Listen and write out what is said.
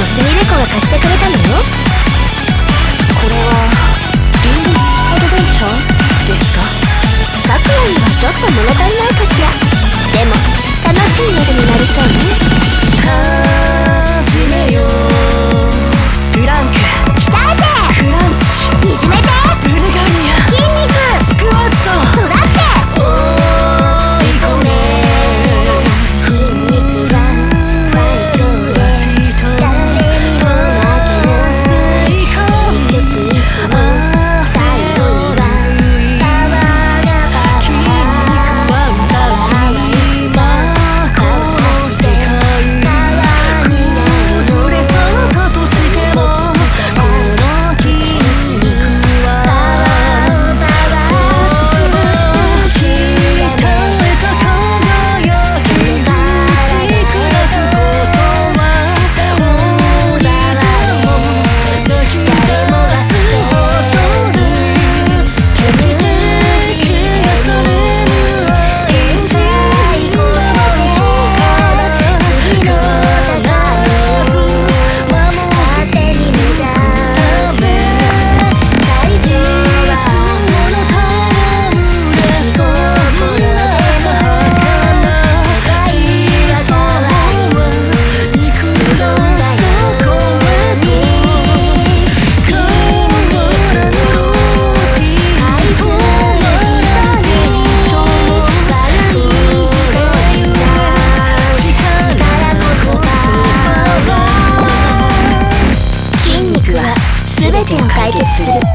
すみれ子が貸してくれたのよ。 これはリングアドベンチャーですか？ さくらにはちょっと物足りないかしら。でも楽しい夜になりそうね。 始めよう。ブランク、 鍛えて、 クランチ、 いじめて、 ブルガリア、 筋肉、 スクワット、 育って追い込め。 筋肉はファイトで誰にも負けない結局いつも最後にはパワーがパワーパワーはいつもこの世界パワーになるの。 崩れ去ったとしてもこの筋肉はパワーパワー鍛えた輝き打ち砕くことは俺らも抱き出すほどに決して気がされぬ愛しい声から必ず守勝手に目指せ最初は筋肉は全てを解決する。